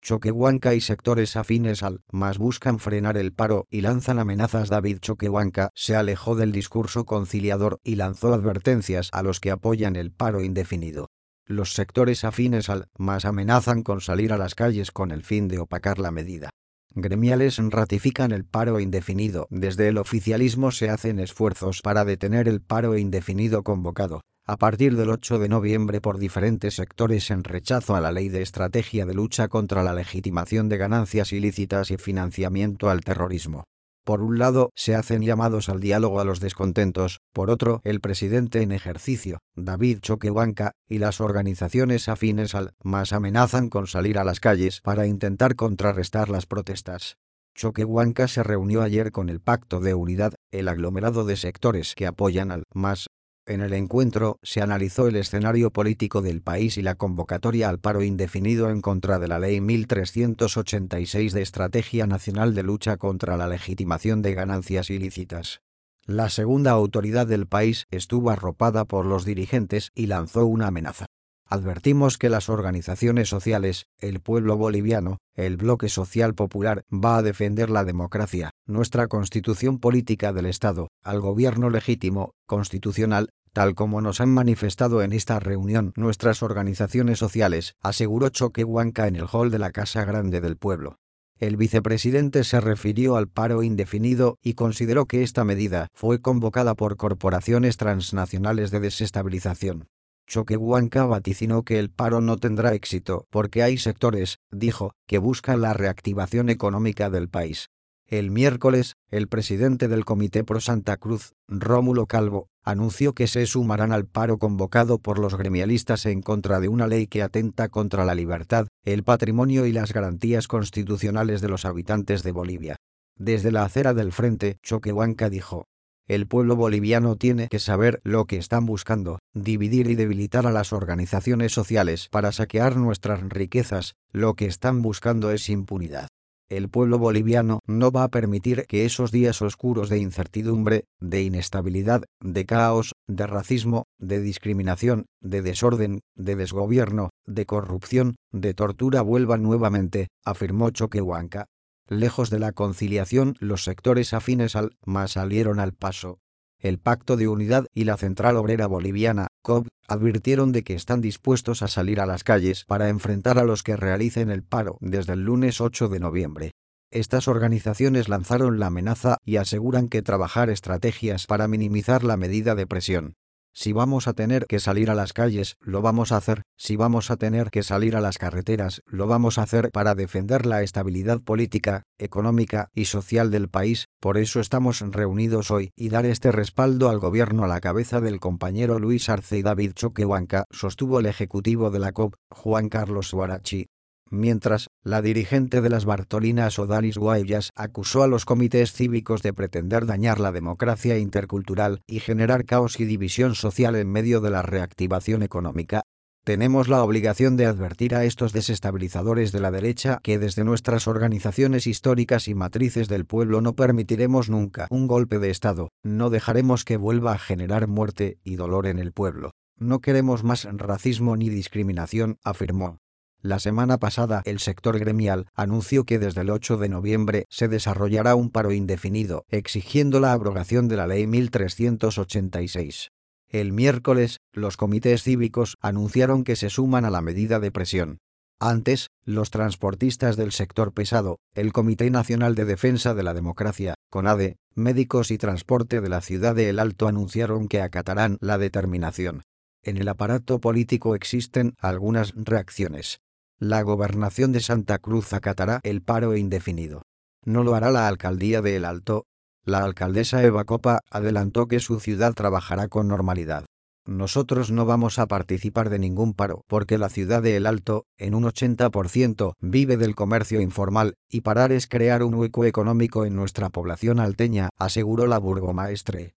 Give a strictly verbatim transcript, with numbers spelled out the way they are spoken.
Choquehuanca y sectores afines al M A S buscan frenar el paro y lanzan amenazas. David Choquehuanca se alejó del discurso conciliador y lanzó advertencias a los que apoyan el paro indefinido. Los sectores afines al M A S amenazan con salir a las calles con el fin de opacar la medida. Gremiales ratifican el paro indefinido. Desde el oficialismo se hacen esfuerzos para detener el paro indefinido convocado a partir del ocho de noviembre por diferentes sectores en rechazo a la Ley de Estrategia de Lucha contra la Legitimación de Ganancias Ilícitas y Financiamiento al Terrorismo. Por un lado, se hacen llamados al diálogo a los descontentos, por otro, el presidente en ejercicio, David Choquehuanca, y las organizaciones afines al M A S amenazan con salir a las calles para intentar contrarrestar las protestas. Choquehuanca se reunió ayer con el Pacto de Unidad, el aglomerado de sectores que apoyan al M A S. En el encuentro se analizó el escenario político del país y la convocatoria al paro indefinido en contra de la Ley mil trescientos ochenta y seis de Estrategia Nacional de Lucha contra la Legitimación de Ganancias Ilícitas. La segunda autoridad del país estuvo arropada por los dirigentes y lanzó una amenaza. Advertimos que las organizaciones sociales, el pueblo boliviano, el bloque social popular, va a defender la democracia, nuestra constitución política del Estado, al gobierno legítimo, constitucional, tal como nos han manifestado en esta reunión nuestras organizaciones sociales, aseguró Choquehuanca en el hall de la Casa Grande del Pueblo. El vicepresidente se refirió al paro indefinido y consideró que esta medida fue convocada por corporaciones transnacionales de desestabilización. Choquehuanca vaticinó que el paro no tendrá éxito porque hay sectores, dijo, que buscan la reactivación económica del país. El miércoles, el presidente del Comité Pro Santa Cruz, Rómulo Calvo, anunció que se sumarán al paro convocado por los gremialistas en contra de una ley que atenta contra la libertad, el patrimonio y las garantías constitucionales de los habitantes de Bolivia. Desde la acera del frente, Choquehuanca dijo: el pueblo boliviano tiene que saber lo que están buscando, dividir y debilitar a las organizaciones sociales para saquear nuestras riquezas, lo que están buscando es impunidad. El pueblo boliviano no va a permitir que esos días oscuros de incertidumbre, de inestabilidad, de caos, de racismo, de discriminación, de desorden, de desgobierno, de corrupción, de tortura vuelvan nuevamente, afirmó Choquehuanca. Lejos de la conciliación, los sectores afines al M A S salieron al paso. El Pacto de Unidad y la Central Obrera Boliviana, C O B, advirtieron de que están dispuestos a salir a las calles para enfrentar a los que realicen el paro desde el lunes ocho de noviembre. Estas organizaciones lanzaron la amenaza y aseguran que trabajar estrategias para minimizar la medida de presión. Si vamos a tener que salir a las calles, lo vamos a hacer. Si vamos a tener que salir a las carreteras, lo vamos a hacer para defender la estabilidad política, económica y social del país. Por eso estamos reunidos hoy y dar este respaldo al gobierno a la cabeza del compañero Luis Arce y David Choquehuanca, sostuvo el ejecutivo de la C O B, Juan Carlos Huarachi. Mientras, la dirigente de las Bartolinas Odalis Guayas acusó a los comités cívicos de pretender dañar la democracia intercultural y generar caos y división social en medio de la reactivación económica. Tenemos la obligación de advertir a estos desestabilizadores de la derecha que desde nuestras organizaciones históricas y matrices del pueblo no permitiremos nunca un golpe de Estado, no dejaremos que vuelva a generar muerte y dolor en el pueblo. No queremos más racismo ni discriminación, afirmó. La semana pasada, el sector gremial anunció que desde el ocho de noviembre se desarrollará un paro indefinido, exigiendo la abrogación de la Ley mil trescientos ochenta y seis. El miércoles, los comités cívicos anunciaron que se suman a la medida de presión. Antes, los transportistas del sector pesado, el Comité Nacional de Defensa de la Democracia, CONADE, médicos y transporte de la ciudad de El Alto anunciaron que acatarán la determinación. En el aparato político existen algunas reacciones. La gobernación de Santa Cruz acatará el paro indefinido. No lo hará la alcaldía de El Alto. La alcaldesa Eva Copa adelantó que su ciudad trabajará con normalidad. Nosotros no vamos a participar de ningún paro porque la ciudad de El Alto, en un ochenta por ciento, vive del comercio informal, y parar es crear un hueco económico en nuestra población alteña, aseguró la burgomaestre.